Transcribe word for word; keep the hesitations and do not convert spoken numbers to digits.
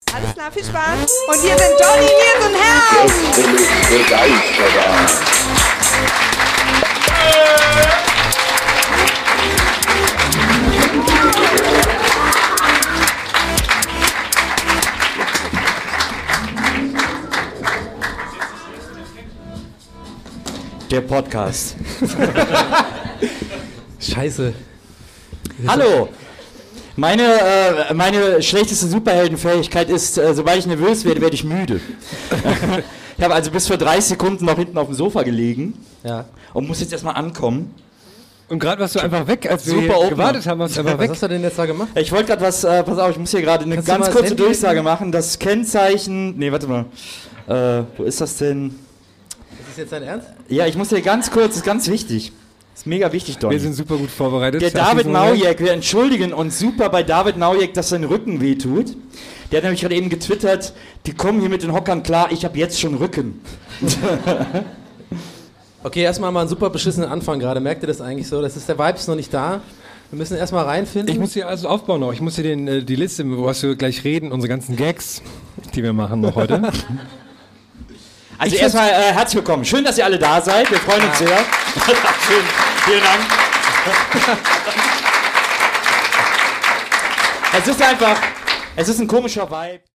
Alles klar, viel Spaß. Und hier sind Johnny, Nils und Herr. Jetzt bin ich begeistert. Der Podcast. Scheiße. Hallo. Meine, äh, meine schlechteste Superheldenfähigkeit ist, äh, sobald ich nervös werde, werde ich müde. Ich habe also bis vor dreißig Sekunden noch hinten auf dem Sofa gelegen Ja. und muss jetzt erstmal ankommen. Und gerade warst du einfach weg, als wir Super hier Opener. gewartet haben, warst du einfach Was weg. hast du denn jetzt da gemacht? Ich wollte gerade was, äh, pass auf, ich muss hier gerade eine Kannst du ganz mal das kurze Handy Durchsage halten? machen. Das Kennzeichen, nee, warte mal, äh, wo ist das denn? Ist das jetzt dein Ernst? Ja, ich muss hier ganz kurz, das ist ganz wichtig. Das ist mega wichtig, Don. Wir sind super gut vorbereitet. Der auf David diesen Moment. Maujek, wir entschuldigen uns super bei David Maujek, dass sein Rücken wehtut. Der hat nämlich gerade eben getwittert, die kommen hier mit den Hockern klar, ich habe jetzt schon Rücken. Okay, erstmal mal einen super beschissenen Anfang gerade. Merkt ihr das eigentlich so? Das ist, der Vibe ist noch nicht da. Wir müssen erstmal reinfinden. Ich muss hier also aufbauen noch. Ich muss hier den, äh, die Liste, wo was wir gleich reden, unsere ganzen Gags, die wir machen noch heute. Also Ich erstmal äh, herzlich willkommen. Schön, dass ihr alle da seid. Wir freuen uns sehr. Schön. Vielen Dank. Es ist einfach, es ist ein komischer Vibe.